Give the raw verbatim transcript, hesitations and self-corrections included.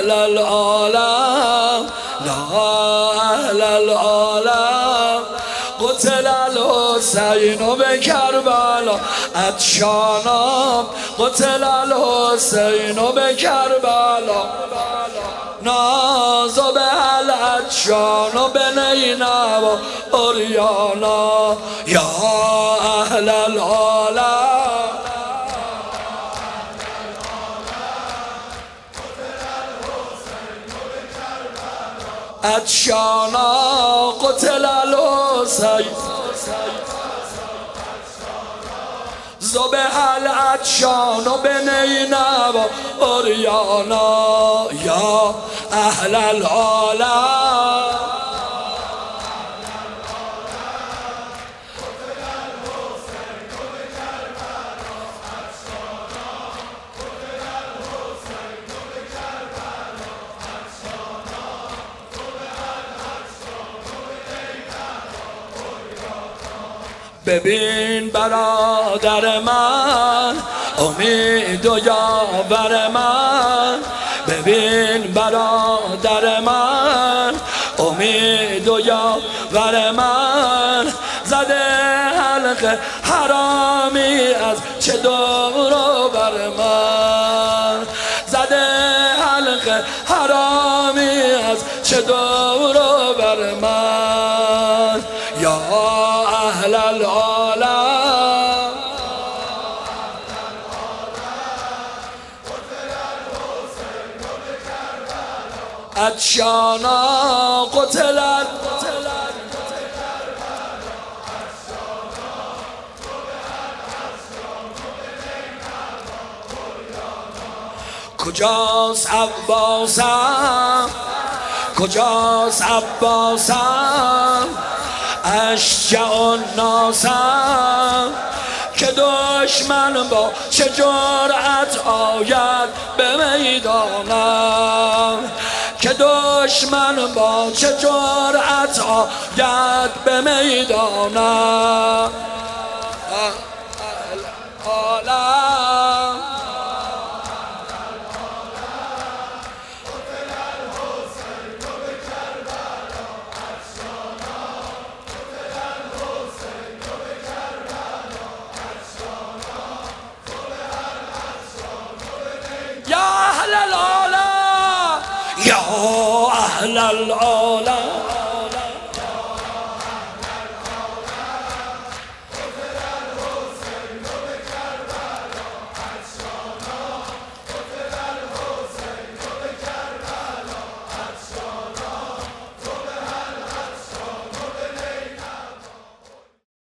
أهل العالم لا أهل العالم قتل الحسین به کربلا عطشانم قتل الحسین به کربلا ناز به العطشان و به نینوا اوریانا یا اهل العالم عطشانا قتل الحسین زبه العطشان و به نینوا اوریانا یا اهل العالم ببین برادر من امید و یاور من ببین برادر من امید و یاور من زده حلقه حرامی از چه دور و بر من زده حلقه حرامی از چه دور و بر من یا اهل العالم عطشانا قتل کجاست عباسم کجاست عباسم اشجع الناسم که دشمن با چه جرأت آید به میدانم که دشمن با چه جرأت آید به میدانم عالم يا أهل العالم